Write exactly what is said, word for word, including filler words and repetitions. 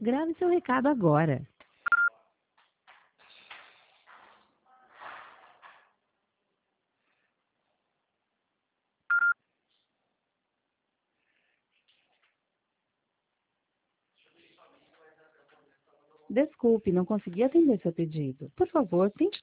Grave seu recado agora. Desculpe, não consegui atender seu pedido. Por favor, tente